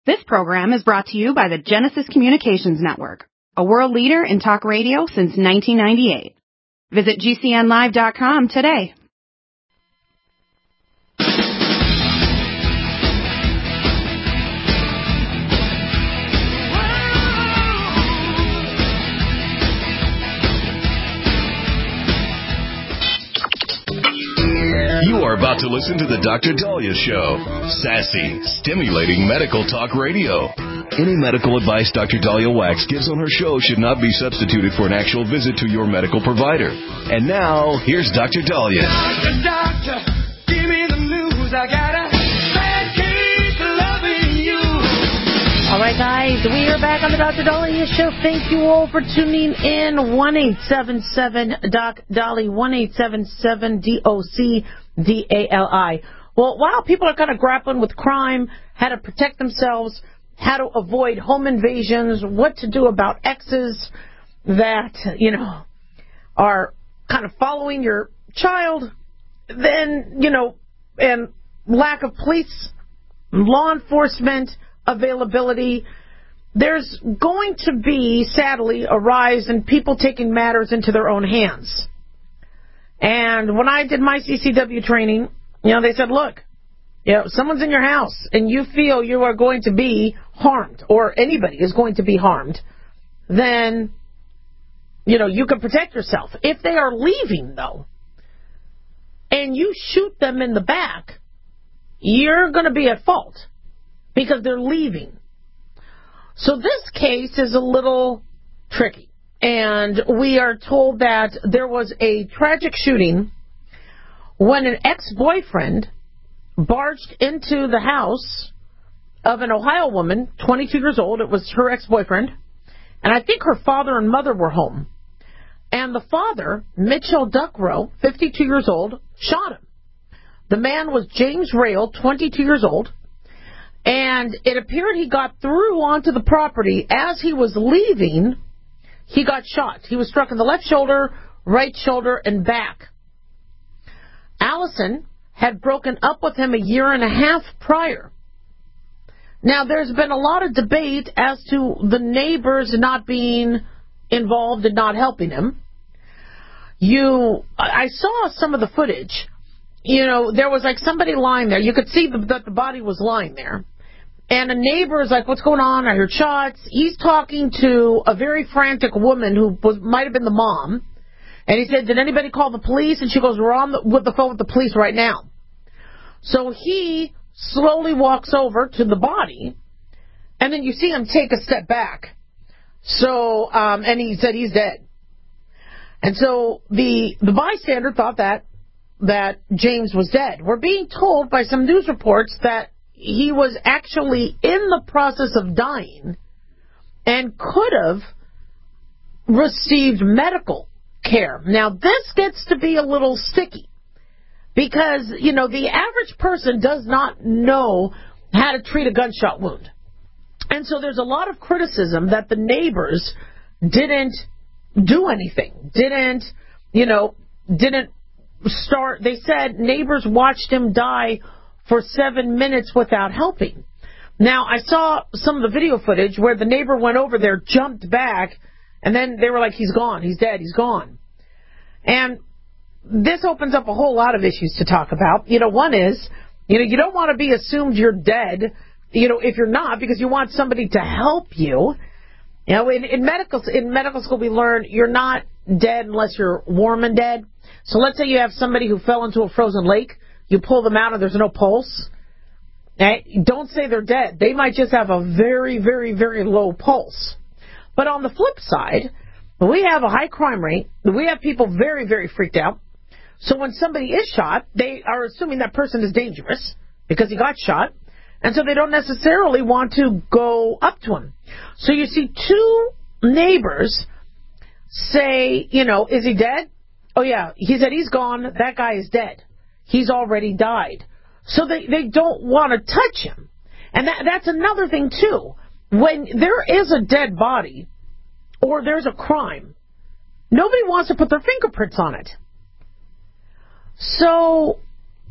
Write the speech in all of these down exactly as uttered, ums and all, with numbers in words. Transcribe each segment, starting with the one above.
This program is brought to you by the Genesis Communications Network, a world leader in talk radio since nineteen ninety-eight. Visit G C N live dot com today. You are about to listen to the Doctor Daliah Show. Sassy, stimulating medical talk radio. Any medical advice Doctor Daliah Wax gives on her show should not be substituted for an actual visit to your medical provider. And now, here's Doctor Daliah. Doctor, doctor, give me the news. I got a bad case of loving you. All right, guys, we are back on the Doctor Daliah Show. Thank you all for tuning in. one eight seven seven doc Dali, one eight seven seven D O C D A L I. Well, while people are kind of grappling with crime, how to protect themselves, how to avoid home invasions, what to do about exes that, you know, are kind of following your child, then, you know, and lack of police, law enforcement availability, there's going to be, sadly, a rise in people taking matters into their own hands. And when I did my C C W training, you know, they said, look, you know, someone's in your house and you feel you are going to be harmed, or anybody is going to be harmed, then, you know, you can protect yourself. If they are leaving, though, and you shoot them in the back, you're going to be at fault because they're leaving. So this case is a little tricky. And we are told that there was a tragic shooting when an ex-boyfriend barged into the house of an Ohio woman, twenty-two years old. It was her ex-boyfriend. And I think her father and mother were home. And the father, Mitchell Duckrow, fifty-two years old, shot him. The man was James Rail, twenty-two years old. And it appeared he got through onto the property. As he was leaving, he got shot. He was struck in the left shoulder, right shoulder, and back. Allison had broken up with him a year and a half prior. Now, there's been a lot of debate as to the neighbors not being involved and not helping him. You, I saw some of the footage. You know, there was like somebody lying there. You could see that the body was lying there. And a neighbor is like, what's going on? I heard shots. He's talking to a very frantic woman who was, might have been the mom. And he said, did anybody call the police? And she goes, we're on the, with the phone with the police right now. So he slowly walks over to the body. And then you see him take a step back. So, um, and he said he's dead. And so the, the bystander thought that, that James was dead. We're being told by some news reports that he was actually in the process of dying and could have received medical care. Now, this gets to be a little sticky because, you know, the average person does not know how to treat a gunshot wound. And so there's a lot of criticism that the neighbors didn't do anything, didn't, you know, didn't start. They said neighbors watched him die for seven minutes without helping. Now, I saw some of the video footage where the neighbor went over there, jumped back, and then they were like, he's gone, he's dead, he's gone. And this opens up a whole lot of issues to talk about. You know, one is, you know, you don't want to be assumed you're dead, you know, if you're not, because you want somebody to help you. You know, in, in medical in medical school, we learn you're not dead unless you're warm and dead. So let's say you have somebody who fell into a frozen lake. You pull them out and there's no pulse. Okay? Don't say they're dead. They might just have a very, very, very low pulse. But on the flip side, we have a high crime rate. We have people very, very freaked out. So when somebody is shot, they are assuming that person is dangerous because he got shot. And so they don't necessarily want to go up to him. So you see two neighbors say, you know, is he dead? Oh, yeah. He said he's gone. That guy is dead. He's already died. So they, they don't want to touch him. And that, that's another thing, too. When there is a dead body or there's a crime, nobody wants to put their fingerprints on it. So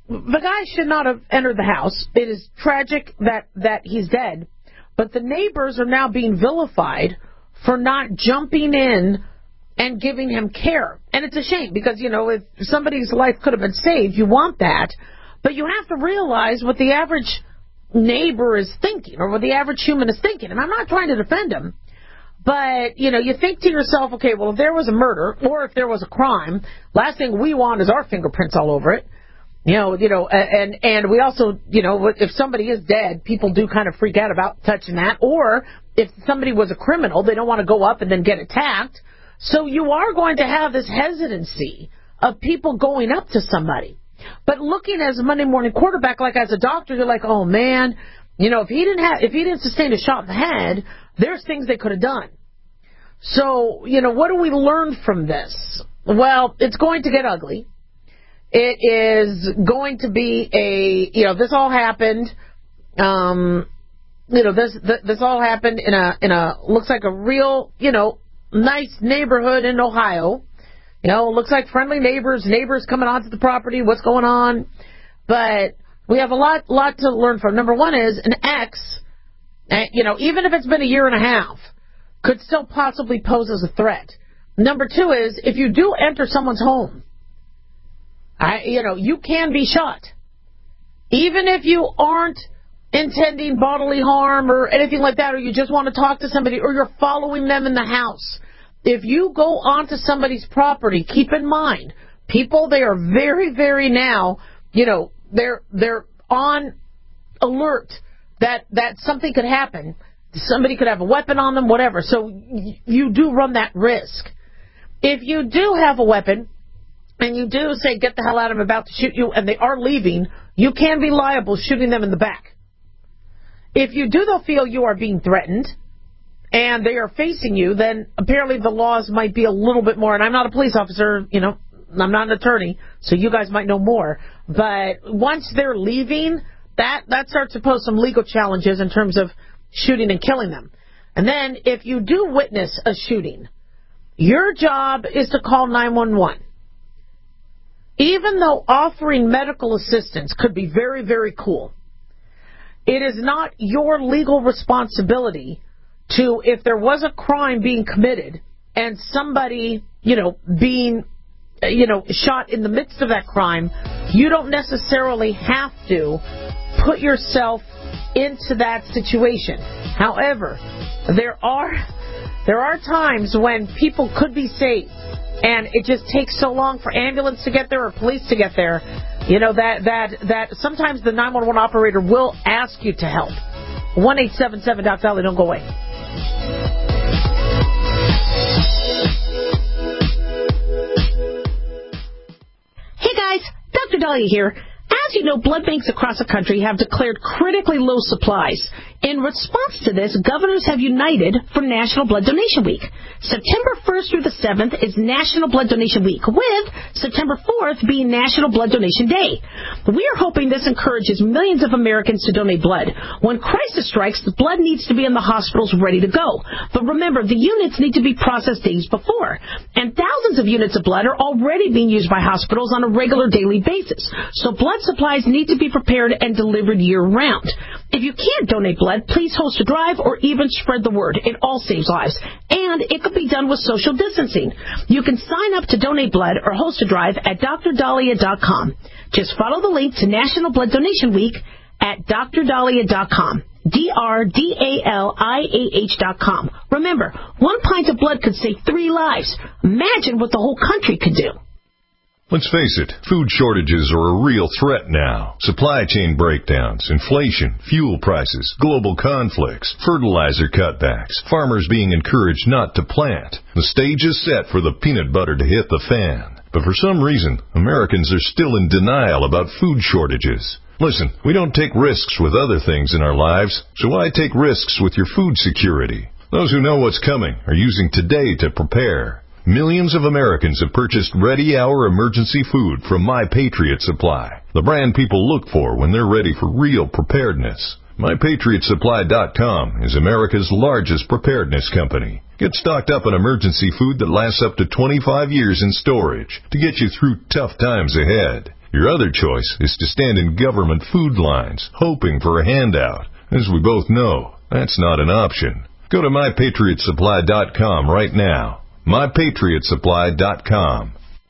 the guy should not have entered the house. It is tragic that, that he's dead. But the neighbors are now being vilified for not jumping in and giving him care. And it's a shame because, you know, if somebody's life could have been saved, you want that. But you have to realize what the average neighbor is thinking or what the average human is thinking. And I'm not trying to defend him. But, you know, you think to yourself, okay, well, if there was a murder or if there was a crime, last thing we want is our fingerprints all over it. You know, you know, and and we also, you know, if somebody is dead, people do kind of freak out about touching that. Or if somebody was a criminal, they don't want to go up and then get attacked. So you are going to have this hesitancy of people going up to somebody. But looking as a Monday morning quarterback, like as a doctor, you're like, oh man, you know, if he didn't have, if he didn't sustain a shot in the head, there's things they could have done. So, you know, what do we learn from this? Well, it's going to get ugly. It is going to be a, you know, this all happened, um, you know, this, this all happened in a, in a, looks like a real, you know, nice neighborhood in Ohio. You know, looks like friendly neighbors, neighbors coming onto the property, what's going on. But we have a lot, lot to learn from. Number one is an ex, you know, even if it's been a year and a half, could still possibly pose as a threat. Number two is if you do enter someone's home, I, you know, you can be shot. Even if you aren't intending bodily harm or anything like that, or you just want to talk to somebody, or you're following them in the house. If you go onto somebody's property, keep in mind, people, they are very, very now, you know, they're they're on alert that, that something could happen. Somebody could have a weapon on them, whatever. So y- you do run that risk. If you do have a weapon, and you do say, get the hell out, I'm about to shoot you, and they are leaving, you can be liable shooting them in the back. If you do, though, feel you are being threatened, and they are facing you, then apparently the laws might be a little bit more, and I'm not a police officer, you know, I'm not an attorney, so you guys might know more, but once they're leaving, that, that starts to pose some legal challenges in terms of shooting and killing them. And then, if you do witness a shooting, your job is to call nine one one. Even though offering medical assistance could be very, very cool, it is not your legal responsibility to, if there was a crime being committed and somebody, you know, being, you know, shot in the midst of that crime, you don't necessarily have to put yourself into that situation. However, there are there are times when people could be saved, and it just takes so long for ambulance to get there or police to get there, you know, that that that sometimes the nine one one operator will ask you to help. one eight seven seven Doc Dolly, don't go away. Hey guys, Doctor Dahlia here. As you know, blood banks across the country have declared critically low supplies. In response to this, governors have united for National Blood Donation Week. September first through the seventh is National Blood Donation Week, with September fourth being National Blood Donation Day. We are hoping this encourages millions of Americans to donate blood. When crisis strikes, the blood needs to be in the hospitals ready to go. But remember, the units need to be processed days before. And thousands of units of blood are already being used by hospitals on a regular daily basis. So blood supplies need to be prepared and delivered year-round. If you can't donate blood, please host a drive or even spread the word. It all saves lives. And it could be done with social distancing. You can sign up to donate blood or host a drive at D R dahlia dot com. Just follow the link to National Blood Donation Week at D R dahlia dot com. D R D A L I A H dot com. Remember, one pint of blood could save three lives. Imagine what the whole country could do. Let's face it, food shortages are a real threat now. Supply chain breakdowns, inflation, fuel prices, global conflicts, fertilizer cutbacks, farmers being encouraged not to plant. The stage is set for the peanut butter to hit the fan. But for some reason, Americans are still in denial about food shortages. Listen, we don't take risks with other things in our lives, so why take risks with your food security? Those who know what's coming are using today to prepare. Millions of Americans have purchased ready-hour emergency food from My Patriot Supply, the brand people look for when they're ready for real preparedness. My Patriot Supply dot com is America's largest preparedness company. Get stocked up on emergency food that lasts up to twenty-five years in storage to get you through tough times ahead. Your other choice is to stand in government food lines, hoping for a handout. As we both know, that's not an option. Go to my patriot supply dot com right now. my patriot supply dot com.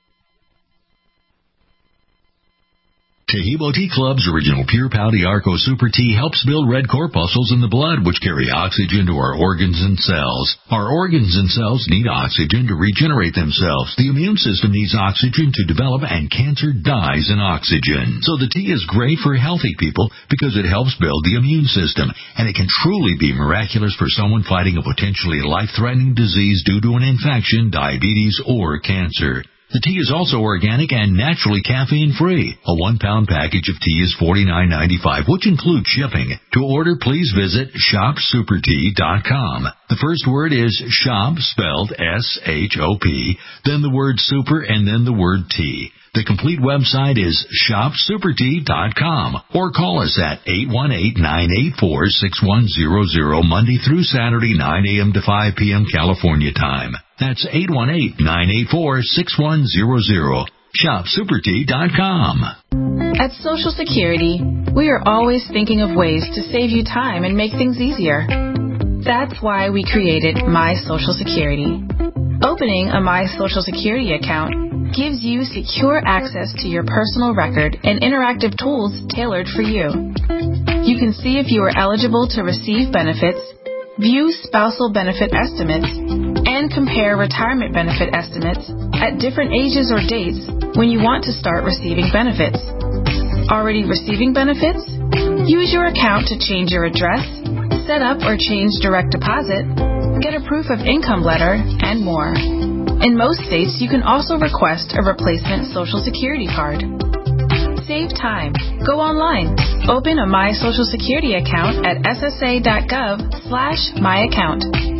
Taheebo Tea Club's original Pure Pouty Arco Super Tea helps build red corpuscles in the blood, which carry oxygen to our organs and cells. Our organs and cells need oxygen to regenerate themselves. The immune system needs oxygen to develop, and cancer dies in oxygen. So the tea is great for healthy people because it helps build the immune system, and it can truly be miraculous for someone fighting a potentially life-threatening disease due to an infection, diabetes, or cancer. The tea is also organic and naturally caffeine-free. A one-pound package of tea is forty-nine ninety-five, which includes shipping. To order, please visit shop super tea dot com. The first word is shop, spelled S H O P, then the word super, and then the word tea. The complete website is shop super tea dot com, or call us at eight one eight, nine eight four, six one zero zero Monday through Saturday, nine a.m. to five p.m. California time. That's eight one eight, nine eight four, six one zero zero. shop super tea dot com. At Social Security, we are always thinking of ways to save you time and make things easier. That's why we created My Social Security. Opening a My Social Security account gives you secure access to your personal record and interactive tools tailored for you. You can see if you are eligible to receive benefits, view spousal benefit estimates, and compare retirement benefit estimates at different ages or dates when you want to start receiving benefits. Already receiving benefits? Use your account to change your address, set up or change direct deposit, get a proof of income letter, and more. In most states, you can also request a replacement Social Security card. Save time. Go online. Open a My Social Security account at S S A dot gov slash my account.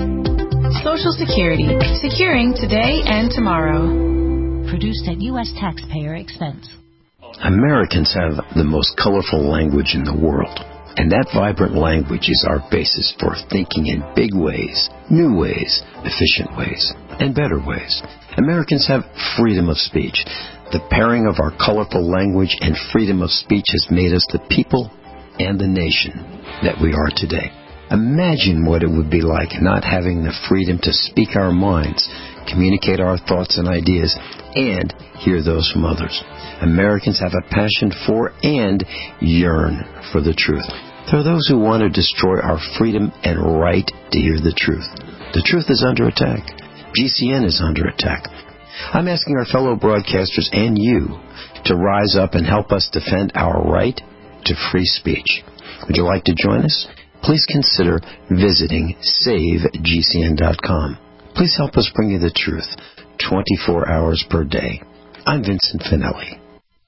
Social Security. Securing today and tomorrow. Produced at U S taxpayer expense. Americans have the most colorful language in the world. And that vibrant language is our basis for thinking in big ways, new ways, efficient ways, and better ways. Americans have freedom of speech. The pairing of our colorful language and freedom of speech has made us the people and the nation that we are today. Imagine what it would be like not having the freedom to speak our minds, communicate our thoughts and ideas, and hear those from others. Americans have a passion for and yearn for the truth. There are those who want to destroy our freedom and right to hear the truth. The truth is under attack. G C N is under attack. I'm asking our fellow broadcasters and you to rise up and help us defend our right to free speech. Would you like to join us? Please consider visiting save G C N dot com. Please help us bring you the truth twenty-four hours per day. I'm Vincent Finelli.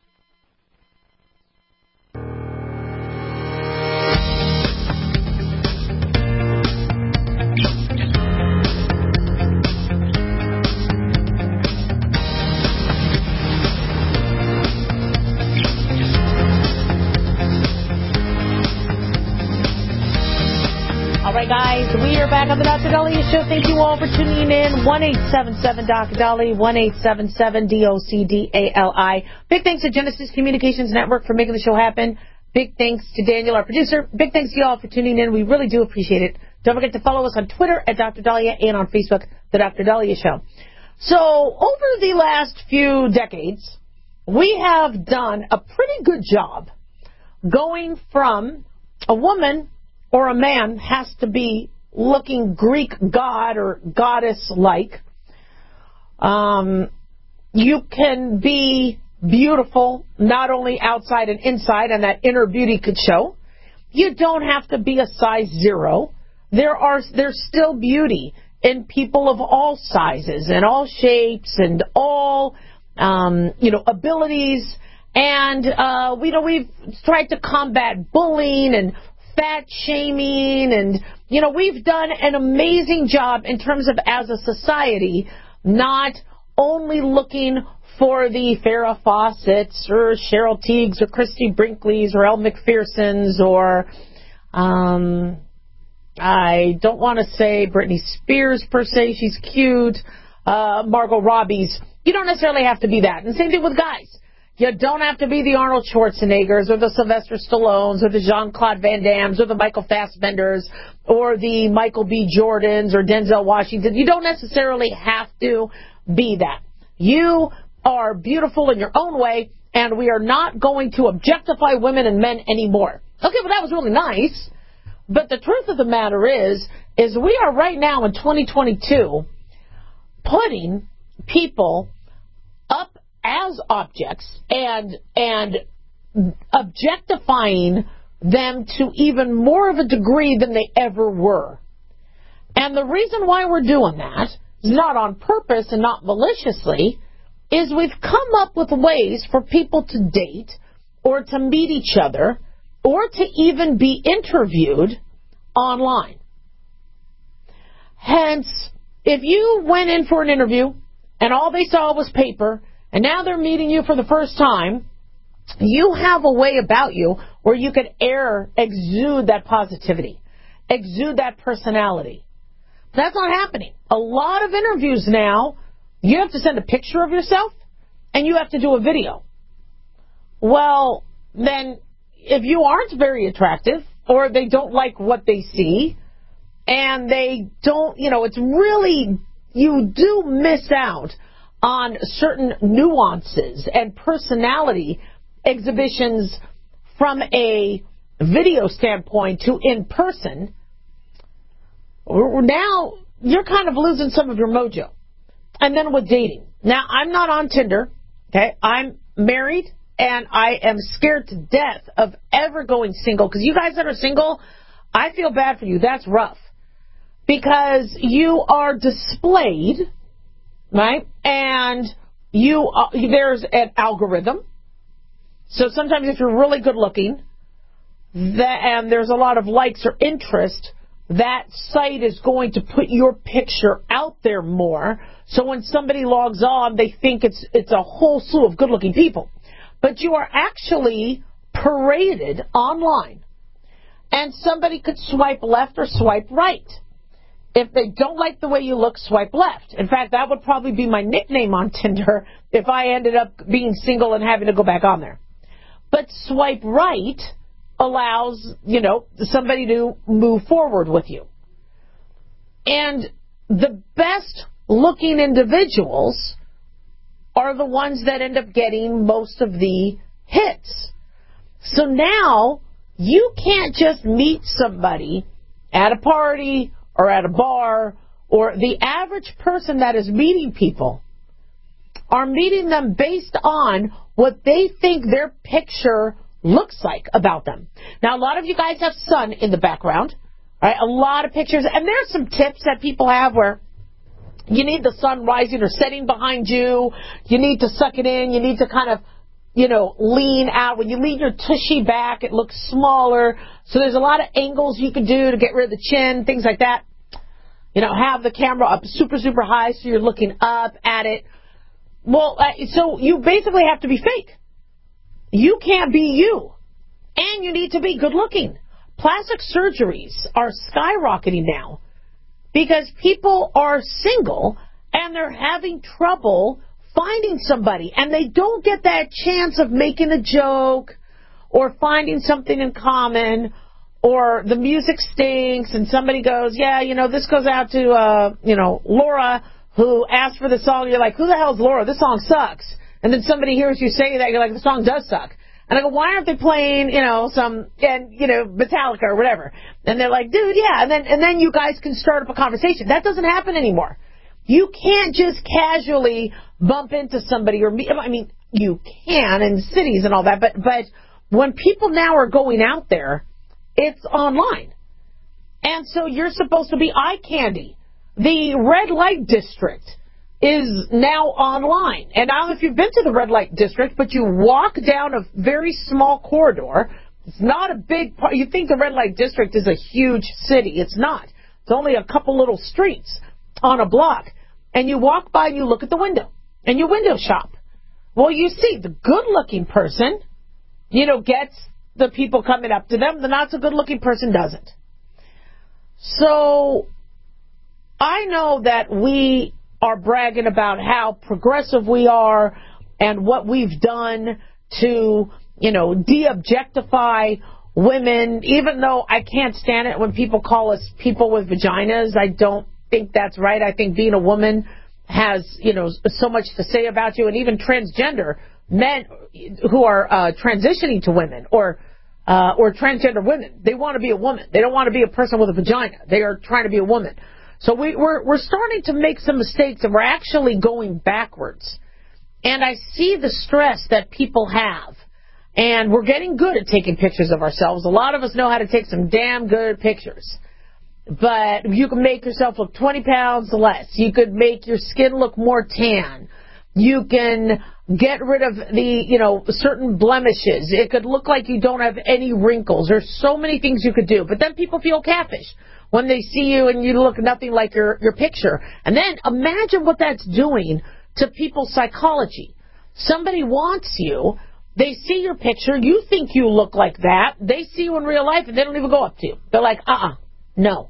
Guys, we are back on the Doctor Daliah Show. Thank you all for tuning in. one eight seven seven Doctor Dali, one eight seven seven D O C D A L I. Big thanks to Genesis Communications Network for making the show happen. Big thanks to Daniel, our producer. Big thanks to you all for tuning in. We really do appreciate it. Don't forget to follow us on Twitter at Doctor Daliah and on Facebook, The Doctor Daliah Show. So, over the last few decades, we have done a pretty good job going from a woman or a man has to be looking Greek god or goddess-like. Um, you can be beautiful not only outside and inside, and that inner beauty could show. You don't have to be a size zero. There are there's still beauty in people of all sizes and all shapes and all um, you know abilities. And uh, we know we've tried to combat bullying and fat shaming, and, you know, we've done an amazing job in terms of, as a society, not only looking for the Farrah Fawcett's or Cheryl Teagues or Christy Brinkley's or Elle Macpherson's or, um, I don't want to say Britney Spears per se, she's cute, uh, Margot Robbie's. You don't necessarily have to be that. And same thing with guys. You don't have to be the Arnold Schwarzeneggers or the Sylvester Stallones or the Jean-Claude Van Dammes or the Michael Fassbenders or the Michael B. Jordans or Denzel Washington. You don't necessarily have to be that. You are beautiful in your own way, and we are not going to objectify women and men anymore. Okay, well, that was really nice. But the truth of the matter is, is we are right now in twenty twenty-two putting people up as objects and and objectifying them to even more of a degree than they ever were. And the reason why we're doing that, not on purpose and not maliciously, is we've come up with ways for people to date or to meet each other or to even be interviewed online. Hence, if you went in for an interview and all they saw was paper, and now they're meeting you for the first time, you have a way about you where you can air, exude that positivity, exude that personality. That's not happening. A lot of interviews now, you have to send a picture of yourself, and you have to do a video. Well, then, if you aren't very attractive, or they don't like what they see, and they don't, you know, it's really, you do miss out on certain nuances and personality exhibitions from a video standpoint to in person. Now, you're kind of losing some of your mojo. And then with dating. Now, I'm not on Tinder, okay? I'm married, and I am scared to death of ever going single. Because you guys that are single, I feel bad for you. That's rough. Because you are displayed, right? And you uh, there's an algorithm. So sometimes if you're really good looking, that, and there's a lot of likes or interest, that site is going to put your picture out there more. So when somebody logs on, they think it's it's a whole slew of good-looking people. But you are actually paraded online. And somebody could swipe left or swipe right. If they don't like the way you look, swipe left. In fact, that would probably be my nickname on Tinder if I ended up being single and having to go back on there. But swipe right allows, you know, somebody to move forward with you. And the best looking individuals are the ones that end up getting most of the hits. So now you can't just meet somebody at a party or at a bar, or the average person that is meeting people are meeting them based on what they think their picture looks like about them. Now, a lot of you guys have sun in the background, right? A lot of pictures, and there's some tips that people have where you need the sun rising or setting behind you. You need to suck it in. You need to kind of, you know, lean out. When you lean your tushy back, it looks smaller. So there's a lot of angles you can do to get rid of the chin, things like that. You know, have the camera up super, super high so you're looking up at it. Well, uh, so you basically have to be fake. You can't be you. And you need to be good looking. Plastic surgeries are skyrocketing now because people are single and they're having trouble finding somebody. And they don't get that chance of making a joke or finding something in common, or the music stinks and somebody goes, yeah, you know, this goes out to, uh, you know, Laura, who asked for the song. You're like, who the hell is Laura? This song sucks. And then somebody hears you say that. You're like, the song does suck. And I go, why aren't they playing, you know, some, and you know, Metallica or whatever? And they're like, dude, yeah. And then, and then you guys can start up a conversation. That doesn't happen anymore. You can't just casually bump into somebody or meet. I mean, you can in cities and all that, but, but when people now are going out there, it's online. And so you're supposed to be eye candy. The red light district is now online. And I don't know if you've been to the red light district, but you walk down a very small corridor. It's not a big part. You think the red light district is a huge city. It's not. It's only a couple little streets on a block. And you walk by and you look at the window. And you window shop. Well, you see the good-looking person, you know, gets the people coming up to them. The not-so-good-looking person doesn't. So I know that we are bragging about how progressive we are and what we've done to, you know, de-objectify women, even though I can't stand it when people call us people with vaginas. I don't think that's right. I think being a woman has, you know, so much to say about you. And even transgender men who are uh, transitioning to women or uh, or transgender women, they want to be a woman. They don't want to be a person with a vagina. They are trying to be a woman. So we, we're, we're starting to make some mistakes, and we're actually going backwards. And I see the stress that people have. And we're getting good at taking pictures of ourselves. A lot of us know how to take some damn good pictures. But you can make yourself look twenty pounds less. You could make your skin look more tan. You can get rid of the, you know, certain blemishes. It could look like you don't have any wrinkles. There's so many things you could do. But then people feel catfish when they see you and you look nothing like your, your picture. And then imagine what that's doing to people's psychology. Somebody wants you. They see your picture. You think you look like that. They see you in real life, and they don't even go up to you. They're like, uh-uh, no.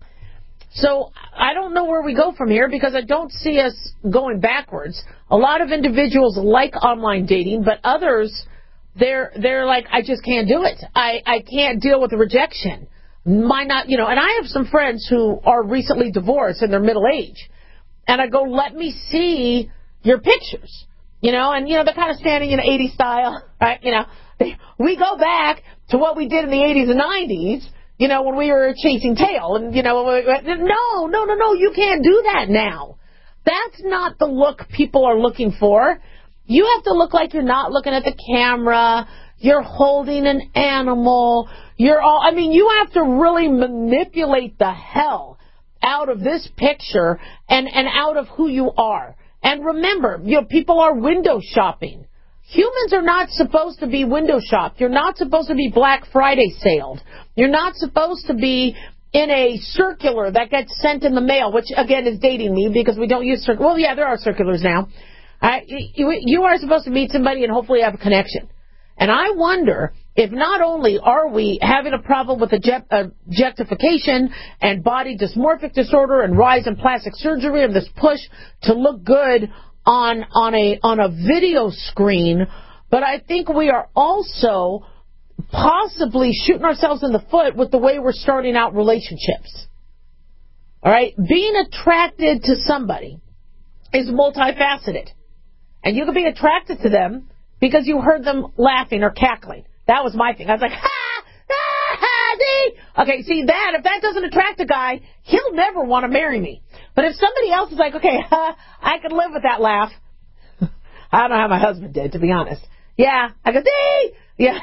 So I don't know where we go from here because I don't see us going backwards. A lot of individuals like online dating, but others, they're they're like, I just can't do it. I, I can't deal with the rejection. My not, you know, and I have some friends who are recently divorced in their middle age. And I go, let me see your pictures. You know, and, you know, they're kind of standing in eighties style, right? You know, they, we go back to what we did in the eighties and nineties, you know, when we were chasing tail. And, you know, no, no, no, no, you can't do that now. That's not the look people are looking for. You have to look like you're not looking at the camera. You're holding an animal. You're all, I mean, you have to really manipulate the hell out of this picture and, and out of who you are. And remember, you know, people are window shopping. Humans are not supposed to be window shopped. You're not supposed to be Black Friday saled. You're not supposed to be in a circular that gets sent in the mail, which, again, is dating me because we don't use circulars. Well, yeah, there are circulars now. Uh, you, you are supposed to meet somebody and hopefully have a connection. And I wonder if not only are we having a problem with objectification and body dysmorphic disorder and rise in plastic surgery and this push to look good on on a on a video screen, but I think we are also possibly shooting ourselves in the foot with the way we're starting out relationships. All right? Being attracted to somebody is multifaceted. And you can be attracted to them because you heard them laughing or cackling. That was my thing. I was like, ha, ha, ha, dee. Okay, see that, if that doesn't attract a guy, he'll never want to marry me. But if somebody else is like, okay, ha, I can live with that laugh. I don't know how my husband did, to be honest. Yeah, I go, dee. Yeah.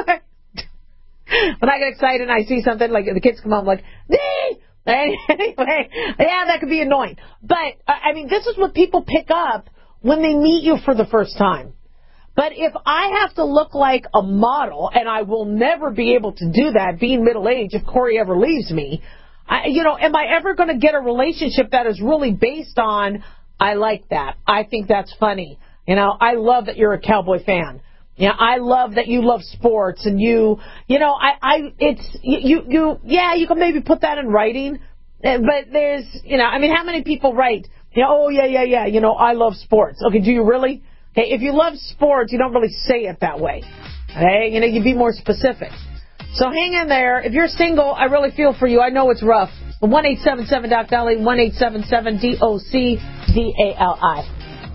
When I get excited and I see something, like the kids come home like, dee. Anyway, yeah, that could be annoying. But, I mean, this is what people pick up when they meet you for the first time. But if I have to look like a model, and I will never be able to do that, being middle-aged, if Corey ever leaves me, I, you know, am I ever going to get a relationship that is really based on, I like that, I think that's funny, you know, I love that you're a Cowboy fan, you know, I love that you love sports, and you, you know, I, I, it's, you, you, yeah, you can maybe put that in writing, but there's, you know, I mean, how many people write, you know, oh, yeah, yeah, yeah, you know, I love sports. Okay, do you really? Okay, if you love sports, you don't really say it that way. Okay, you know, you be more specific. So hang in there. If you're single, I really feel for you. I know it's rough. one eight seven seven D O C D A L I, one eight seven seven D O C D A L I.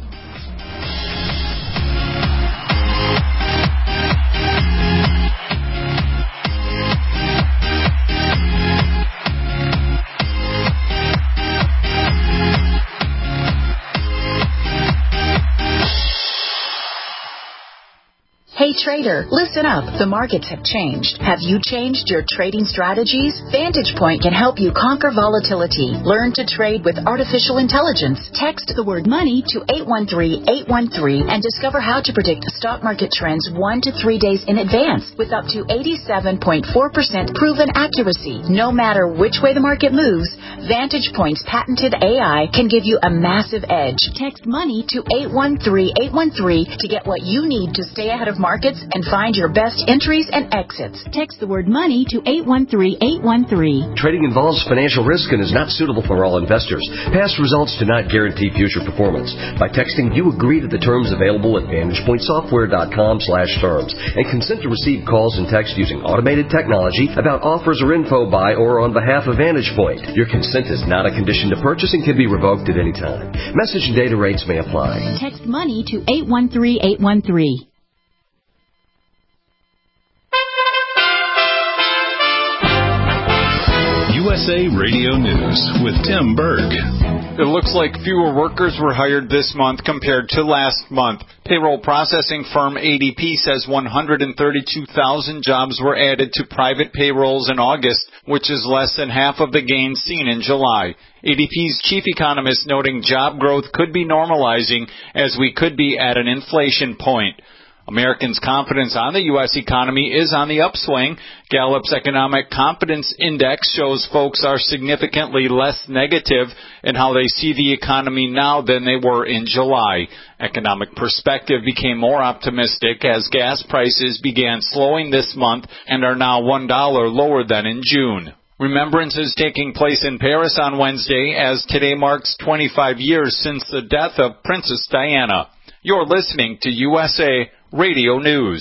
Hey trader, listen up. The markets have changed. Have you changed your trading strategies? Vantage Point can help you conquer volatility. Learn to trade with artificial intelligence. Text the word money to eight one three, eight one three and discover how to predict stock market trends one to three days in advance with up to eighty-seven point four percent proven accuracy. No matter which way the market moves, Vantage Point's patented A I can give you a massive edge. Text MONEY to eight one three eight one three to get what you need to stay ahead of markets and find your best entries and exits. Text the word MONEY to eight one three eight one three. Trading involves financial risk and is not suitable for all investors. Past results do not guarantee future performance. By texting, you agree to the terms available at vantage point software dot com slash terms and consent to receive calls and text using automated technology about offers or info by or on behalf of Vantage Point. Your consent is not a condition to purchase and can be revoked at any time. Message and data rates may apply. Text MONEY to eight one three eight one three. U S A Radio News with Tim Berg. It looks like fewer workers were hired this month compared to last month. Payroll processing firm A D P says one hundred thirty-two thousand jobs were added to private payrolls in August, which is less than half of the gains seen in July. A D P's chief economist noting job growth could be normalizing as we could be at an inflation point. Americans' confidence on the U S economy is on the upswing. Gallup's Economic Confidence Index shows folks are significantly less negative in how they see the economy now than they were in July. Economic Perspective became more optimistic as gas prices began slowing this month and are now one dollar lower than in June. Remembrance is taking place in Paris on Wednesday as today marks twenty-five years since the death of Princess Diana. You're listening to U S A Radio News.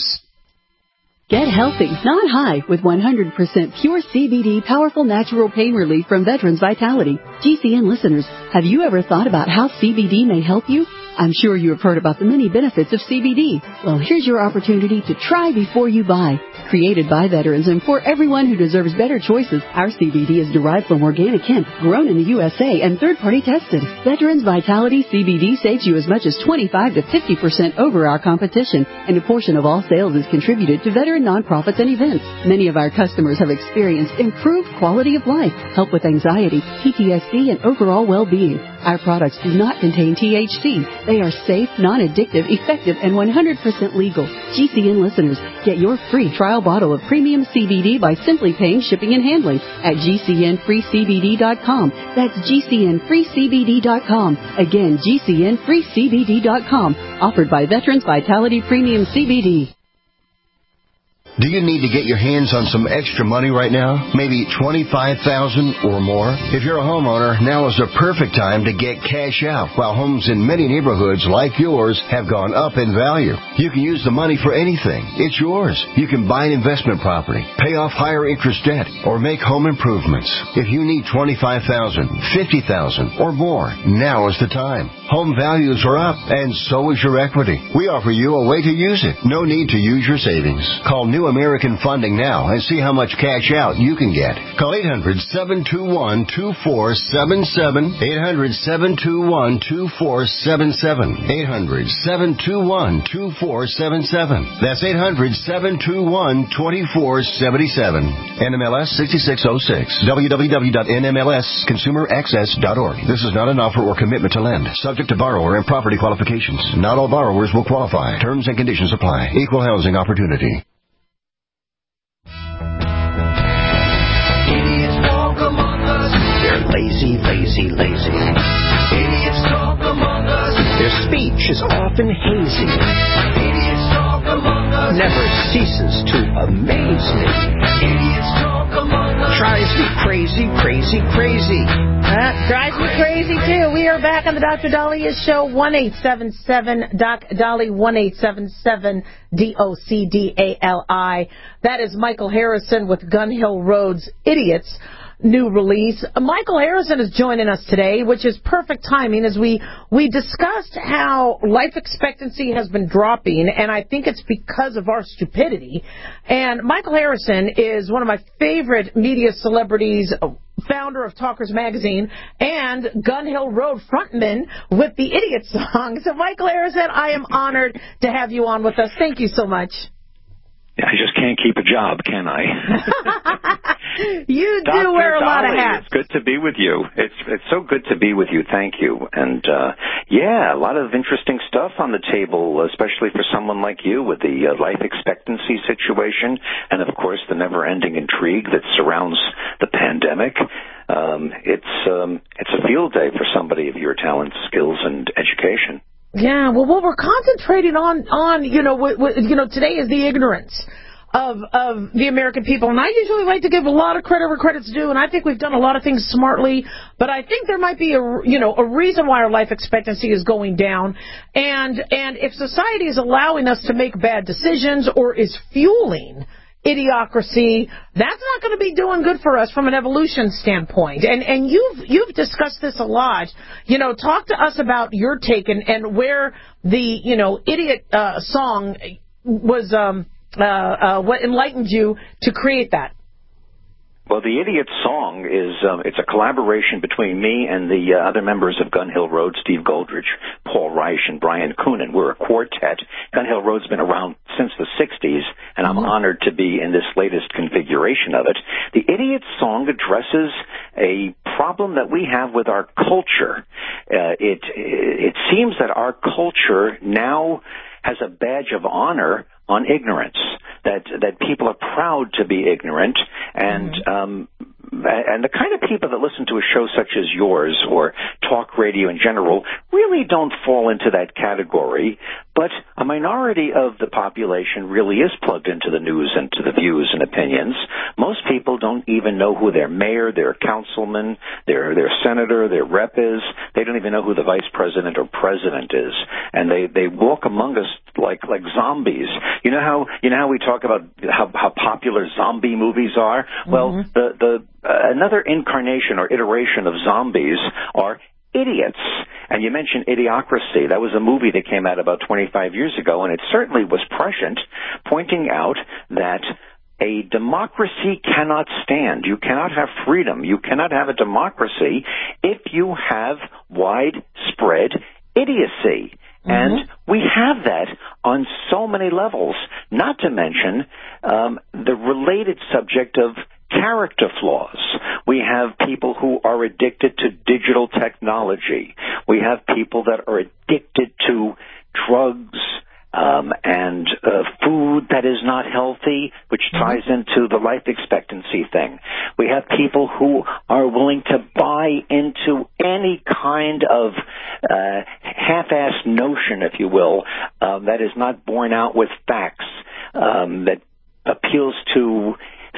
Get healthy, not high, with one hundred percent pure C B D powerful natural pain relief from Veterans Vitality. G C N listeners, have you ever thought about how C B D may help you? I'm sure you have heard about the many benefits of C B D. Well, here's your opportunity to try before you buy. Created by veterans and for everyone who deserves better choices, our C B D is derived from organic hemp, grown in the U S A, and third-party tested. Veterans Vitality C B D saves you as much as twenty-five to fifty percent over our competition, and a portion of all sales is contributed to veteran nonprofits and events. Many of our customers have experienced improved quality of life, help with anxiety, P T S D, and overall well-being. Our products do not contain T H C. They are safe, non-addictive, effective, and one hundred percent legal. G C N listeners, get your free trial bottle of premium C B D by simply paying shipping and handling at G C N free C B D dot com. That's G C N free C B D dot com. Again, G C N free C B D dot com. Offered by Veterans Vitality Premium C B D. Do you need to get your hands on some extra money right now? Maybe twenty-five thousand dollars or more? If you're a homeowner, now is the perfect time to get cash out. While homes in many neighborhoods like yours have gone up in value, you can use the money for anything. It's yours. You can buy an investment property, pay off higher interest debt, or make home improvements. If you need twenty-five thousand dollars, fifty thousand dollars, or more, now is the time. Home values are up, and so is your equity. We offer you a way to use it. No need to use your savings. Call New American Funding now and see how much cash out you can get. Call eight hundred, seven two one, two four seven seven, eight hundred, seven two one, two four seven seven, eight hundred, seven two one, two four seven seven. That's eight hundred, seven two one, two four seven seven. N M L S sixty-six oh six. w w w dot n m l s consumer access dot org. This is not an offer or commitment to lend. Subject to borrower and property qualifications. Not all borrowers will qualify. Terms and conditions apply. Equal housing opportunity. They're lazy, lazy, lazy. Idiots talk among us. Their speech is often hazy. Idiots talk among us. Never ceases to amaze me. Idiots talk among us. Drives me crazy, crazy, crazy. That drives me crazy, too. We are back on the Doctor Dahlia Show, one eight seven seven D O C D A L I, one eight seven seven D O C D A L I. That is Michael Harrison with Gun Hill Road's Idiots new release. Michael Harrison is joining us today, which is perfect timing as we, we discussed how life expectancy has been dropping, and I think it's because of our stupidity. And Michael Harrison is one of my favorite media celebrities, founder of Talkers Magazine, and Gun Hill Road frontman with the Idiot song. So, Michael Harrison, I am honored to have you on with us. Thank you so much. I just can't keep a job, can I? You do Doctor wear a lot Dolly, of hats. It's good to be with you. It's it's so good to be with you. Thank you. And, uh, yeah, a lot of interesting stuff on the table, especially for someone like you with the uh, life expectancy situation and, of course, the never-ending intrigue that surrounds the pandemic. Um, um, it's um, it's a field day for somebody of your talents, skills, and education. Yeah, well, what we're concentrating on, on you know, w- w- you know, today is the ignorance of of the American people, and I usually like to give a lot of credit where credit's due, and I think we've done a lot of things smartly, but I think there might be a you know a reason why our life expectancy is going down, and and if society is allowing us to make bad decisions or is fueling idiocracy, that's not going to be doing good for us from an evolution standpoint. And and you've you've discussed this a lot. You know, talk to us about your take and, and where the you know idiot uh, song was um, uh, uh, what enlightened you to create that. Well, the Idiot Song is um, it's a collaboration between me and the uh, other members of Gun Hill Road, Steve Goldrich, Paul Reich, and Brian Coonan. We're a quartet. Gun Hill Road's been around since the sixties, and I'm mm-hmm. honored to be in this latest configuration of it. The Idiot Song addresses a problem that we have with our culture. Uh, it it seems that our culture now has a badge of honor on ignorance, that that people are proud to be ignorant, and mm-hmm. um, and the kind of people that listen to a show such as yours or talk radio in general really don't fall into that category, but a minority of the population really is plugged into the news and to the views and opinions. Most people don't even know who their mayor, their councilman, their their senator, their rep is. They don't even know who the vice president or president is, and they they walk among us like like zombies. You know how you know how we talk about how, how popular zombie movies are? Mm-hmm. Well, the the uh, another incarnation or iteration of zombies are idiots. And you mentioned Idiocracy. That was a movie that came out about twenty-five years ago, and it certainly was prescient, pointing out that a democracy cannot stand. You cannot have freedom. You cannot have a democracy if you have widespread idiocy. Mm-hmm. And we have that on so many levels, not to mention um, the related subject of character flaws. We have people who are addicted to digital technology. We have people that are addicted to drugs um, and uh, food that is not healthy, which ties into the life expectancy thing. We have people who are willing to buy into any kind of uh, half-assed notion, if you will, um, that is not borne out with facts, um, that appeals to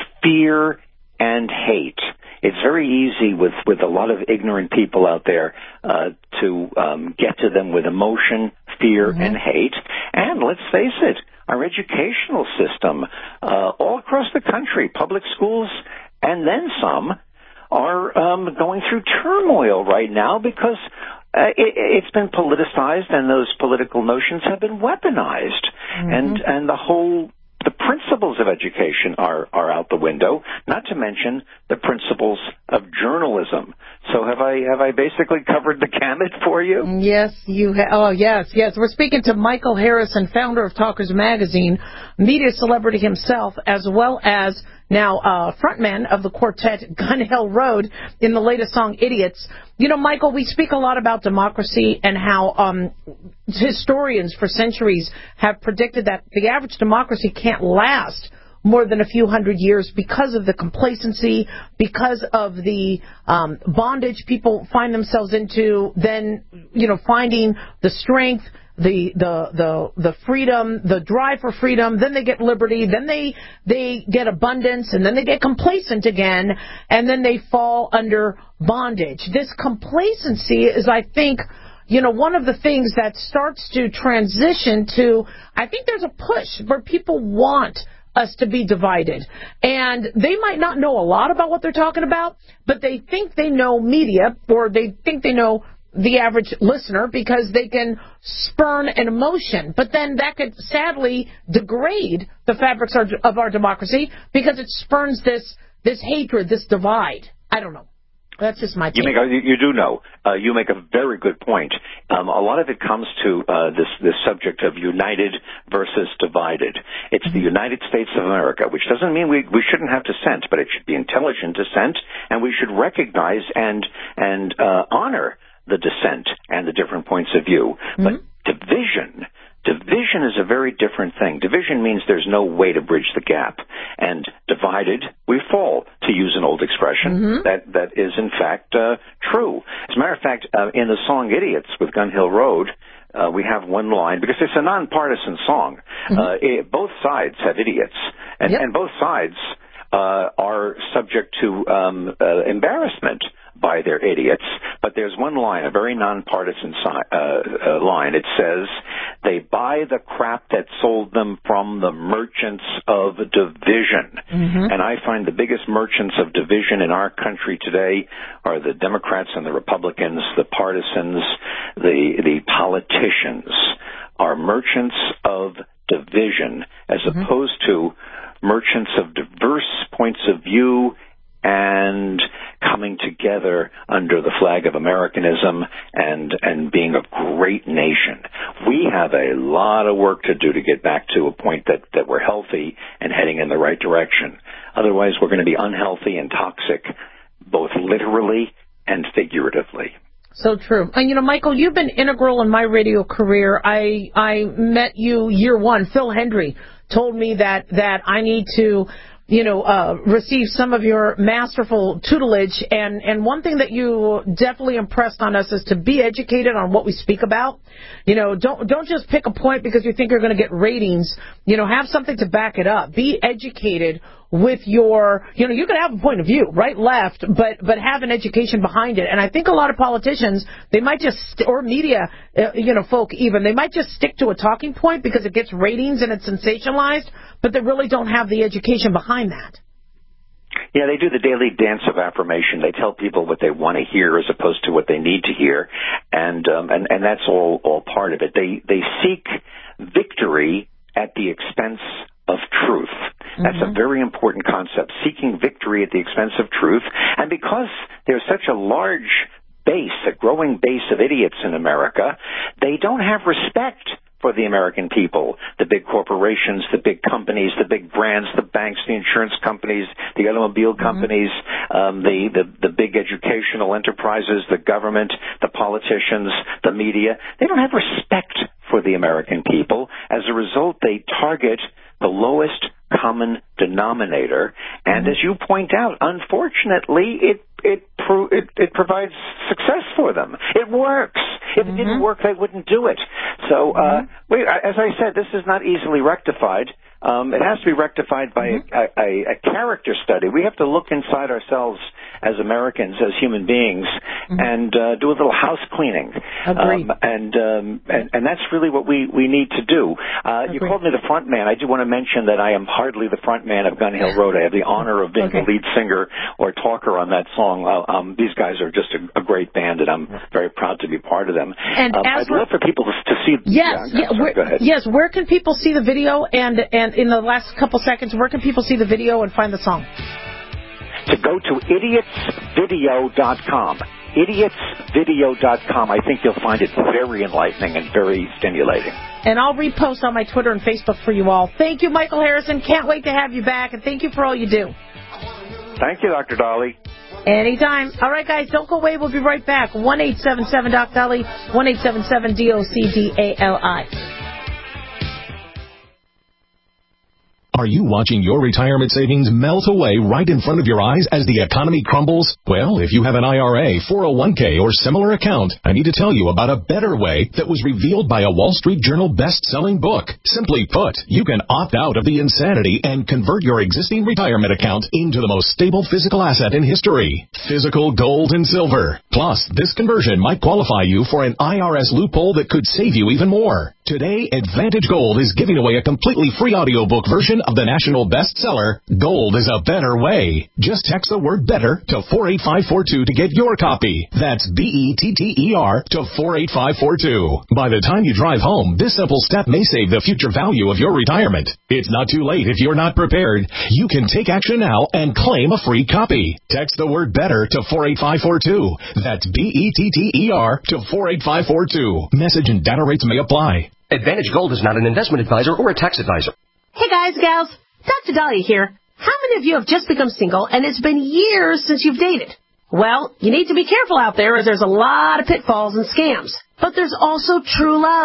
fear and hate. It's very easy with, with a lot of ignorant people out there uh, to um, get to them with emotion, fear, mm-hmm. and hate. And let's face it, our educational system uh, all across the country, public schools and then some, are um, going through turmoil right now because uh, it, it's been politicized and those political notions have been weaponized. Mm-hmm. And, and the whole The principles of education are, are out the window, not to mention the principles of journalism. So have I have I basically covered the gamut for you? Yes, you have. Oh, yes, yes. We're speaking to Michael Harrison, founder of Talkers Magazine, media celebrity himself, as well as now uh, frontman of the quartet Gun Hill Road in the latest song, Idiots. You know, Michael, we speak a lot about democracy and how um, historians for centuries have predicted that the average democracy can't last more than a few hundred years because of the complacency, because of the um, bondage people find themselves into, then, you know, finding the strength, the the the the freedom, the drive for freedom, then they get liberty, then they they get abundance, and then they get complacent again, and then they fall under bondage. This complacency is, I think, you know, one of the things that starts to transition to, I think there's a push where people want us to be divided. And they might not know a lot about what they're talking about, but they think they know media, or they think they know the average listener because they can spurn an emotion. But then that could sadly degrade the fabrics of our democracy because it spurns this this hatred, this divide. I don't know. That's just my take. You, make a, you do know. Uh, you make a very good point. Um, a lot of it comes to uh, this, this subject of united versus divided. It's the United States of America, which doesn't mean we, we shouldn't have dissent, but it should be intelligent dissent, and we should recognize and, and uh, honor the dissent and the different points of view. Mm-hmm. But division, Division is a very different thing. Division means there's no way to bridge the gap. And divided, we fall, to use an old expression. Mm-hmm. That That is, in fact, uh, true. As a matter of fact, uh, in the song Idiots with Gun Hill Road, uh, we have one line, because it's a nonpartisan song. Mm-hmm. Uh, it, both sides have idiots, and, yep. and both sides uh, are subject to um, uh, embarrassment by their idiots, but there's one line, a very nonpartisan si- uh, uh, line. It says, they buy the crap that sold them from the merchants of division. Mm-hmm. And I find the biggest merchants of division in our country today are the Democrats and the Republicans, the partisans, the, the politicians are merchants of division as mm-hmm. opposed to merchants of diverse points of view and coming together under the flag of Americanism and and being a great nation. We have a lot of work to do to get back to a point that, that we're healthy and heading in the right direction. Otherwise, we're going to be unhealthy and toxic, both literally and figuratively. So true. And, you know, Michael, you've been integral in my radio career. I I met you year one. Phil Hendry told me that, that I need to, you know, uh, receive some of your masterful tutelage. And, and one thing that you definitely impressed on us is to be educated on what we speak about. You know, don't, don't just pick a point because you think you're going to get ratings. You know, have something to back it up. Be educated with your, you know, you can have a point of view, right, left, but, but have an education behind it. And I think a lot of politicians, they might just, or media, uh, you know, folk even, they might just stick to a talking point because it gets ratings and it's sensationalized, but they really don't have the education behind that. Yeah, they do the daily dance of affirmation. They tell people what they want to hear as opposed to what they need to hear, and um, and and that's all all part of it. They they seek victory at the expense of truth. That's mm-hmm. a very important concept, seeking victory at the expense of truth. And because there's such a large base, a growing base of idiots in America, they don't have respect for the American people, the big corporations, the big companies, the big brands, the banks, the insurance companies, the automobile companies, mm-hmm. um, the, the, the big educational enterprises, the government, the politicians, the media. They don't have respect for the American people. As a result, they target the lowest common denominator, and mm-hmm. as you point out, unfortunately, it it, pro- it it provides success for them. It works. If mm-hmm. it didn't work, they wouldn't do it. So, mm-hmm. uh, we, as I said, this is not easily rectified. Um, it has to be rectified by mm-hmm. a, a, a character study. We have to look inside ourselves as Americans, as human beings, mm-hmm. and uh, do a little house cleaning. Agreed. Um, and, um, and and that's really what we, we need to do. Uh, you called me the front man. I do want to mention that I am hardly the front man of Gun Hill Road. I have the honor of being okay. the lead singer or talker on that song. Uh, um, these guys are just a, a great band, and I'm very proud to be part of them. And um, I'd love for people to, to see. Yes, yeah, yeah, sorry, go ahead. Yes. Where can people see the video? And and in the last couple seconds, where can people see the video and find the song? To go to idiots video dot com. idiots video dot com. I think you'll find it very enlightening and very stimulating. And I'll repost on my Twitter and Facebook for you all. Thank you, Michael Harrison. Can't wait to have you back, and thank you for all you do. Thank you, Doctor Dolly. Anytime. All right, guys, don't go away. We'll be right back. one eight seven seven Doc Dolly, one eight seven seven D O C D A L I. Are you watching your retirement savings melt away right in front of your eyes as the economy crumbles? Well, if you have an I R A, four oh one k, or similar account, I need to tell you about a better way that was revealed by a Wall Street Journal best-selling book. Simply put, you can opt out of the insanity and convert your existing retirement account into the most stable physical asset in history, physical gold and silver. Plus, this conversion might qualify you for an I R S loophole that could save you even more. Today, Advantage Gold is giving away a completely free audiobook version of the national bestseller, Gold is a Better Way. Just text the word better to four eight five four two to get your copy. That's B E T T E R to four eight five four two. By the time you drive home, this simple step may save the future value of your retirement. It's not too late if you're not prepared. You can take action now and claim a free copy. Text the word better to four eight five four two. That's B E T T E R to four eight five four two. Message and data rates may apply. Advantage Gold is not an investment advisor or a tax advisor. Hey guys, gals, Doctor Dahlia here. How many of you have just become single and it's been years since you've dated? Well, you need to be careful out there as there's a lot of pitfalls and scams. But there's also true love.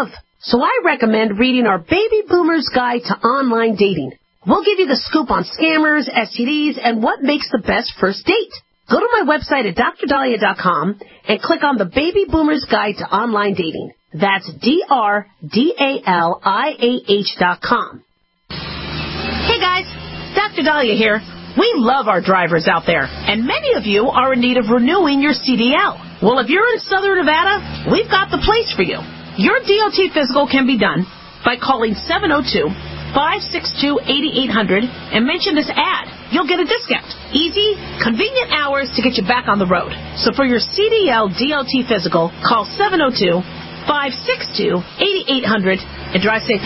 So I recommend reading our Baby Boomers Guide to Online Dating. We'll give you the scoop on scammers, S T Ds, and what makes the best first date. Go to my website at dr dahlia dot com and click on the Baby Boomers Guide to Online Dating. That's D R D A L I A H dot com. Hey guys, Doctor Dahlia here. We love our drivers out there, and many of you are in need of renewing your C D L. Well, if you're in Southern Nevada, we've got the place for you. Your D O T physical can be done by calling seven oh two, five six two, eight eight zero zero and mention this ad. You'll get a discount. Easy, convenient hours to get you back on the road. So for your C D L D O T physical, call seven oh two, five six two, eight eight zero zero and drive safe.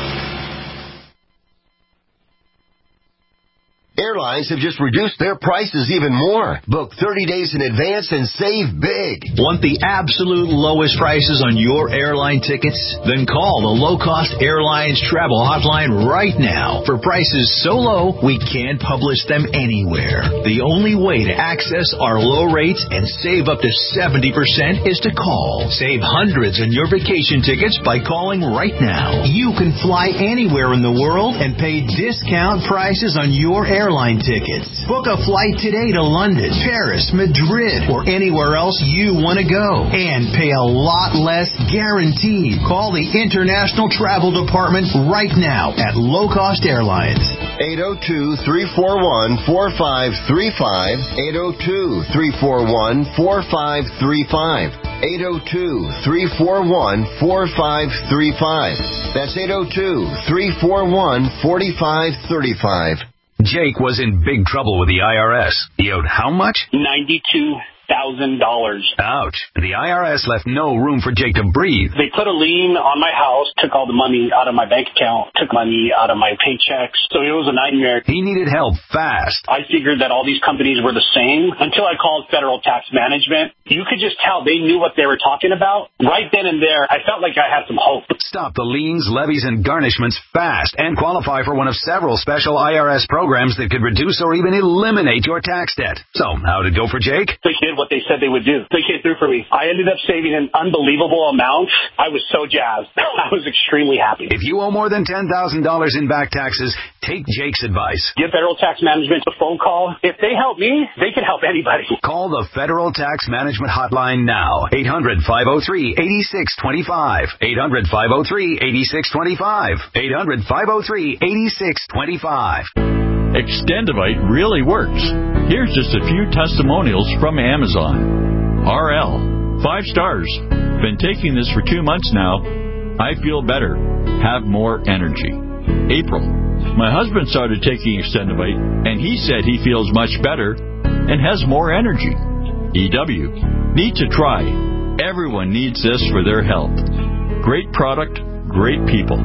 Airlines have just reduced their prices even more. Book thirty days in advance and save big. Want the absolute lowest prices on your airline tickets? Then call the Low Cost Airlines Travel Hotline right now. For prices so low, we can't publish them anywhere. The only way to access our low rates and save up to seventy percent is to call. Save hundreds on your vacation tickets by calling right now. You can fly anywhere in the world and pay discount prices on your airline Airline tickets. Book a flight today to London, Paris, Madrid, or anywhere else you want to go and pay a lot less guaranteed. Call the International Travel Department right now at Low Cost Airlines. eight oh two, three four one, four five three five, eight oh two, three four one, four five three five, eight oh two, three four one, four five three five. That's eight oh two, three four one, four five three five. Jake was in big trouble with the I R S. He owed how much? ninety-two thousand dollars. Ouch. The I R S left no room for Jake to breathe. They put a lien on my house, took all the money out of my bank account, took money out of my paychecks. So it was a nightmare. He needed help fast. I figured that all these companies were the same until I called Federal Tax Management. You could just tell they knew what they were talking about. Right then and there, I felt like I had some hope. Stop the liens, levies, and garnishments fast and qualify for one of several special I R S programs that could reduce or even eliminate your tax debt. So, how'd it go for Jake? They did what they said they would do. They came through for me. I ended up saving an unbelievable amount. I was so jazzed. I was extremely happy. If you owe more than ten thousand dollars in back taxes, take Jake's advice. Give Federal Tax Management a phone call. If they help me, they can help anybody. Call the Federal Tax Management Hotline now. eight hundred, five oh three, eight six two five. eight hundred, five oh three, eight six two five. eight hundred, five oh three, eight six two five. Extendivite really works. Here's just a few testimonials from Amazon. R L, five stars. Been taking this for two months now. I feel better. Have more energy. April, my husband started taking Extendivite, and he said he feels much better and has more energy. E W, need to try. Everyone needs this for their health. Great product, great people.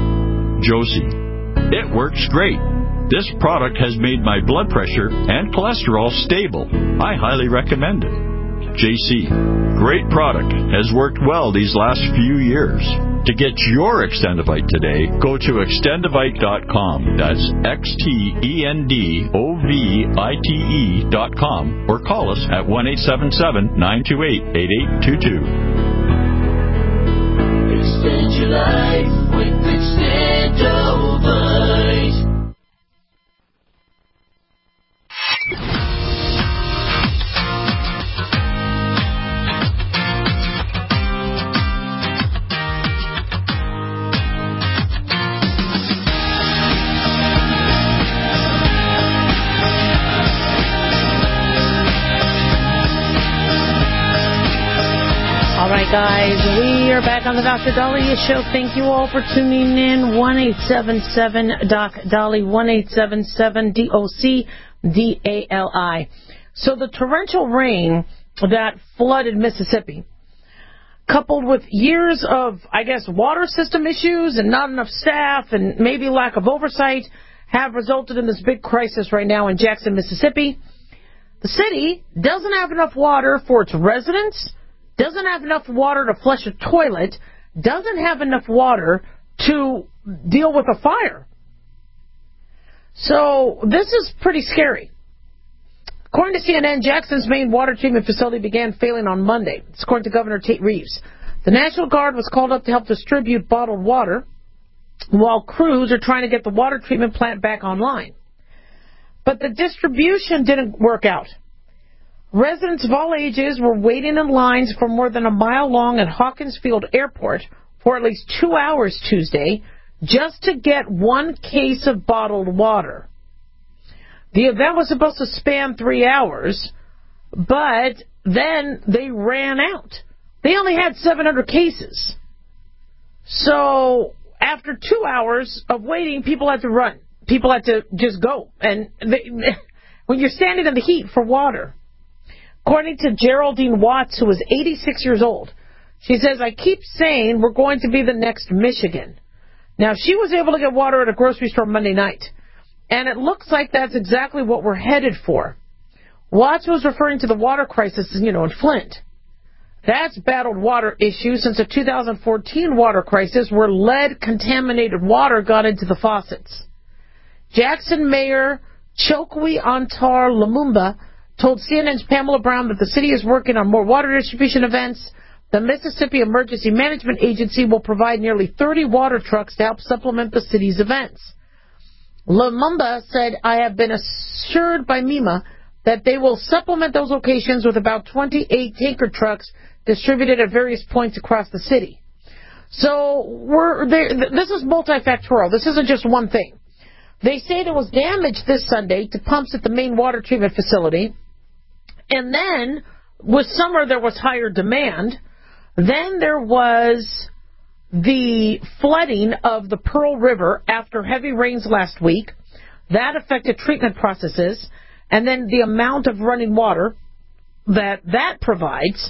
Josie, it works great. This product has made my blood pressure and cholesterol stable. I highly recommend it. J C, great product. Has worked well these last few years. To get your Extendivite today, go to extendivite dot com. That's X T E N D O V I T E dot com. Or call us at one eight seven seven, nine two eight, eight eight two two. Extend your life with Extendivite. All right, guys, we are back on the Doctor Dahlia Show. Thank you all for tuning in. one eight seven seven D O C D A L I, one eight seven seven D O C D A L I. So the torrential rain that flooded Mississippi, coupled with years of, I guess, water system issues and not enough staff and maybe lack of oversight, have resulted in this big crisis right now in Jackson, Mississippi. The city doesn't have enough water for its residents, doesn't have enough water to flush a toilet, doesn't have enough water to deal with a fire. So this is pretty scary. According to C N N, Jackson's main water treatment facility began failing on Monday. It's according to Governor Tate Reeves. The National Guard was called up to help distribute bottled water while crews are trying to get the water treatment plant back online. But the distribution didn't work out. Residents of all ages were waiting in lines for more than a mile long at Hawkins Field Airport for at least two hours Tuesday just to get one case of bottled water. The event was supposed to span three hours, but then they ran out. They only had seven hundred cases. So after two hours of waiting, people had to run. People had to just go. And they, when you're standing in the heat for water, according to Geraldine Watts, who was eighty-six years old, she says, I keep saying we're going to be the next Michigan. Now, she was able to get water at a grocery store Monday night, and it looks like that's exactly what we're headed for. Watts was referring to the water crisis, you know, in Flint. That's battled water issue since the two thousand fourteen water crisis where lead-contaminated water got into the faucets. Jackson Mayor Chokwe Antar Lumumba told C N N's Pamela Brown that the city is working on more water distribution events. The Mississippi Emergency Management Agency will provide nearly thirty water trucks to help supplement the city's events. Lumumba said, I have been assured by MEMA that they will supplement those locations with about twenty-eight tanker trucks distributed at various points across the city. So we're there, this is multifactorial. This isn't just one thing. They say there was damage this Sunday to pumps at the main water treatment facility. And then, with summer, there was higher demand. Then there was the flooding of the Pearl River after heavy rains last week. That affected treatment processes. And then the amount of running water that that provides.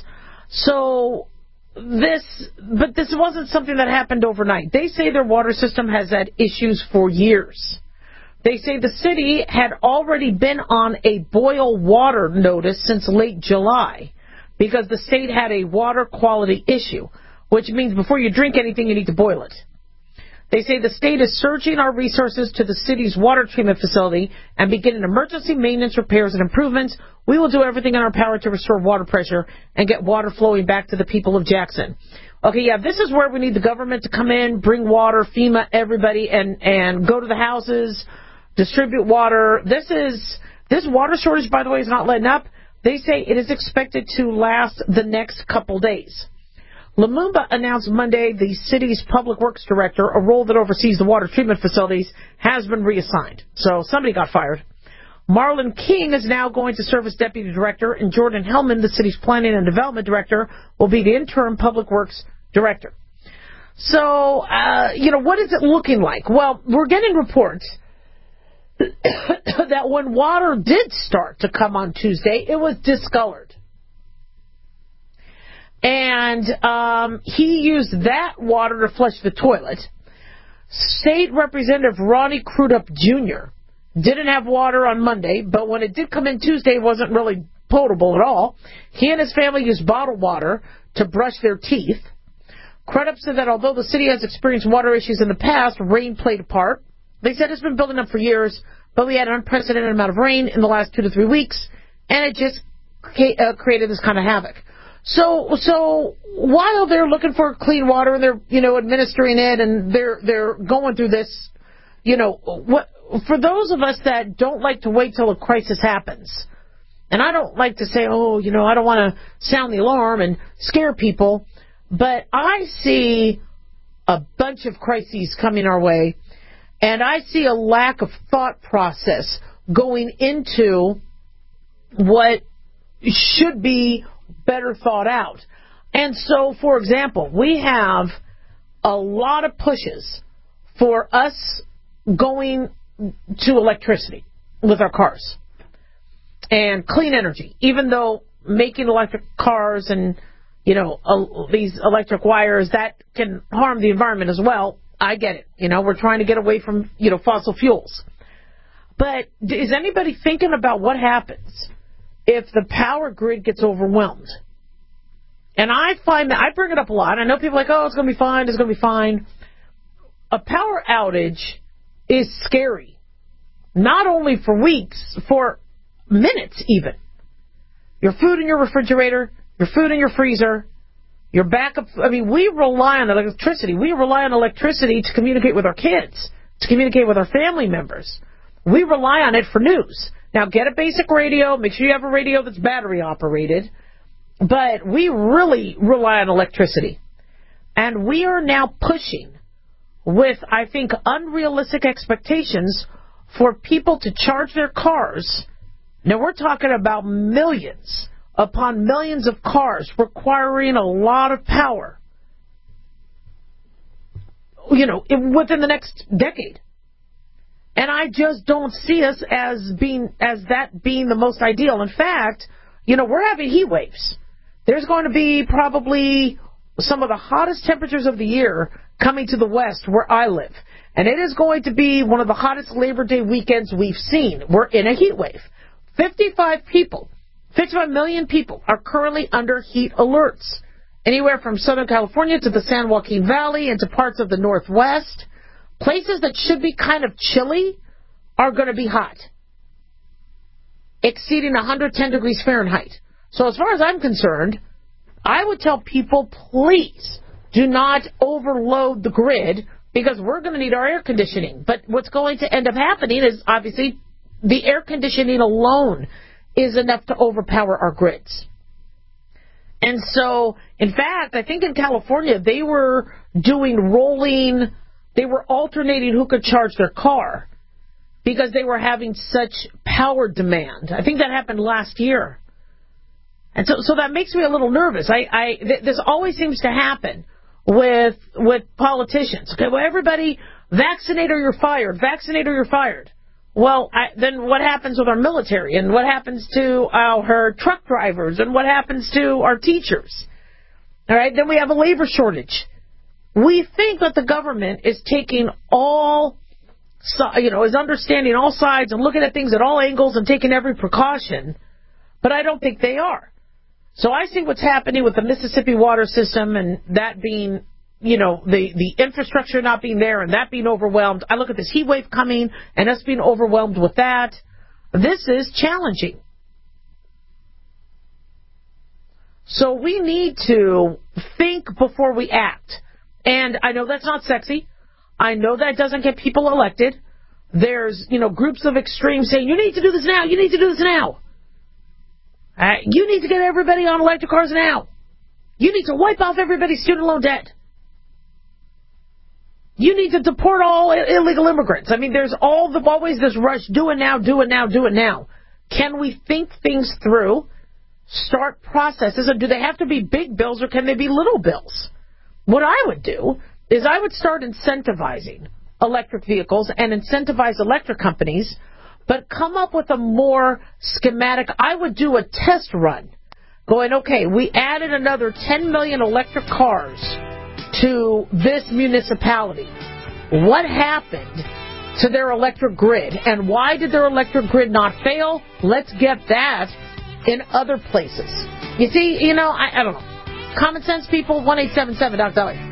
So this, but this wasn't something that happened overnight. They say their water system has had issues for years. They say the city had already been on a boil water notice since late July because the state had a water quality issue, which means before you drink anything, you need to boil it. They say the state is surging our resources to the city's water treatment facility and beginning emergency maintenance, repairs, and improvements. We will do everything in our power to restore water pressure and get water flowing back to the people of Jackson. Okay, yeah, this is where we need the government to come in, bring water, FEMA, everybody, and, and go to the houses, distribute water. This is this water shortage, by the way, is not letting up. They say it is expected to last the next couple days. Lumumba announced Monday the city's public works director, a role that oversees the water treatment facilities, has been reassigned. So somebody got fired. Marlon King is now going to serve as deputy director, and Jordan Hellman, the city's planning and development director, will be the interim public works director. So, uh, you know, what is it looking like? Well, we're getting reports that when water did start to come on Tuesday, it was discolored. And um, he used that water to flush the toilet. State Representative Ronnie Crudup Junior didn't have water on Monday, but when it did come in Tuesday, it wasn't really potable at all. He and his family used bottled water to brush their teeth. Crudup said that although the city has experienced water issues in the past, rain played a part. They said it's been building up for years, but we had an unprecedented amount of rain in the last two to three weeks, and it just created this kind of havoc. So, so while they're looking for clean water and they're, you know, administering it and they're they're going through this, you know, what for those of us that don't like to wait till a crisis happens, and I don't like to say, oh, you know, I don't want to sound the alarm and scare people, but I see a bunch of crises coming our way, and I see a lack of thought process going into what should be better thought out. And so, for example, we have a lot of pushes for us going to electricity with our cars and clean energy, even though making electric cars and, you know, uh, these electric wires, that can harm the environment as well. I get it. You know, we're trying to get away from, you know, fossil fuels. But is anybody thinking about what happens if the power grid gets overwhelmed? And I find that, I bring it up a lot. I know people are like, oh, it's going to be fine, it's going to be fine. A power outage is scary. Not only for weeks, for minutes even. Your food in your refrigerator, your food in your freezer, Your backup, I mean, we rely on electricity. We rely on electricity to communicate with our kids, to communicate with our family members. We rely on it for news. Now, get a basic radio. Make sure you have a radio that's battery operated. But we really rely on electricity. And we are now pushing with, I think, unrealistic expectations for people to charge their cars. Now, we're talking about millions upon millions of cars requiring a lot of power, you know, within the next decade. And I just don't see us as being as that being the most ideal. In fact, you know, we're having heat waves. There's going to be probably some of the hottest temperatures of the year coming to the west where I live. And it is going to be one of the hottest Labor Day weekends we've seen. We're in a heat wave. fifty-five people, fifty-five million people are currently under heat alerts. Anywhere from Southern California to the San Joaquin Valley and to parts of the Northwest. Places that should be kind of chilly are going to be hot, exceeding one hundred ten degrees Fahrenheit. So as far as I'm concerned, I would tell people, please do not overload the grid because we're going to need our air conditioning. But what's going to end up happening is, obviously, the air conditioning alone is enough to overpower our grids. And so, in fact, I think in California, they were doing rolling, they were alternating who could charge their car because they were having such power demand. I think that happened last year. And so, so that makes me a little nervous. I, I, th- this always seems to happen with with politicians. Okay, well, everybody, vaccinate or you're fired. Vaccinate or you're fired. Well, I, then what happens with our military? And what happens to our truck drivers? And what happens to our teachers? All right, then we have a labor shortage. We think that the government is taking all, you know, is understanding all sides and looking at things at all angles and taking every precaution. But I don't think they are. So I see what's happening with the Mississippi water system and that being, you know, the, the infrastructure not being there and that being overwhelmed. I look at this heat wave coming and us being overwhelmed with that. This is challenging. So we need to think before we act. And I know that's not sexy. I know that doesn't get people elected. There's, you know, groups of extremes saying, you need to do this now, you need to do this now. Uh, you need to get everybody on electric cars now. You need to wipe off everybody's student loan debt. You need to deport all illegal immigrants. I mean, there's all the always this rush, do it now, do it now, do it now. Can we think things through, start processes, and do they have to be big bills or can they be little bills? What I would do is I would start incentivizing electric vehicles and incentivize electric companies, but come up with a more schematic. I would do a test run going, okay, we added another ten million electric cars to this municipality. What happened to their electric grid? And why did their electric grid not fail? Let's get that in other places. You see, you know, I, I don't know. Common sense people, one eight seven seven, Doctor Dolly.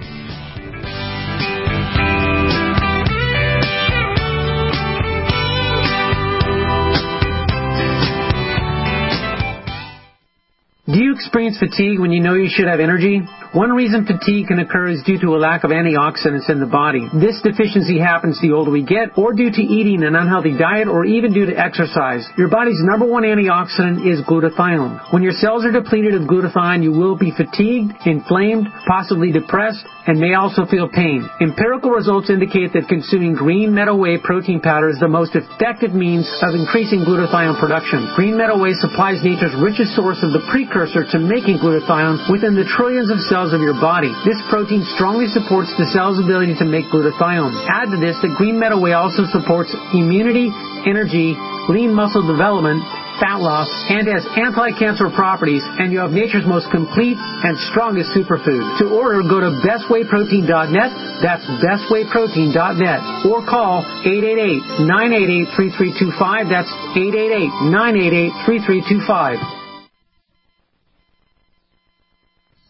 Do you experience fatigue when you know you should have energy? One reason fatigue can occur is due to a lack of antioxidants in the body. This deficiency happens the older we get, or due to eating an unhealthy diet, or even due to exercise. Your body's number one antioxidant is glutathione. When your cells are depleted of glutathione, you will be fatigued, inflamed, possibly depressed, and may also feel pain. Empirical results indicate that consuming green meadow whey protein powder is the most effective means of increasing glutathione production. Green meadow whey supplies nature's richest source of the precursor to making glutathione within the trillions of cells of your body. This protein strongly supports the cell's ability to make glutathione. Add to this that green meadow whey also supports immunity, energy, lean muscle development, fat loss, and has anti-cancer properties, and you have nature's most complete and strongest superfood. To order, go to best whey protein dot net, that's best whey protein dot net, or call eight eight eight, nine eight eight, three three two five, that's eight eight eight, nine eight eight, three three two five.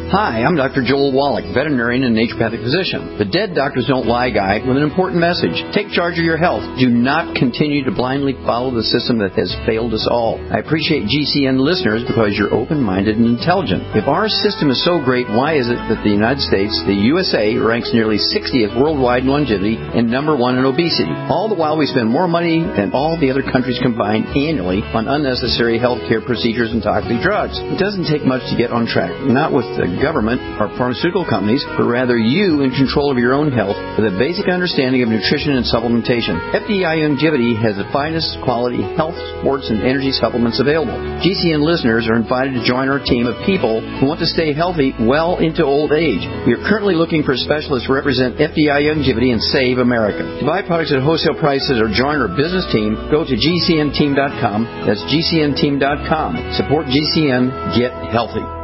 Hi, I'm Doctor Joel Wallach, veterinarian and naturopathic physician. The Dead Doctors Don't Lie guy with an important message. Take charge of your health. Do not continue to blindly follow the system that has failed us all. I appreciate G C N listeners because you're open-minded and intelligent. If our system is so great, why is it that the United States, the U S A, ranks nearly sixtieth worldwide in longevity and number one in obesity? All the while we spend more money than all the other countries combined annually on unnecessary health care procedures and toxic drugs. It doesn't take much to get on track. Not with the government or pharmaceutical companies, but rather you in control of your own health with a basic understanding of nutrition and supplementation. F D I Longevity has the finest quality health, sports, and energy supplements available. G C N listeners are invited to join our team of people who want to stay healthy well into old age. We are currently looking for specialists to represent F D I Longevity and Save America. To buy products at wholesale prices or join our business team, go to G C N team dot com. That's G C N team dot com. Support G C N. Get healthy.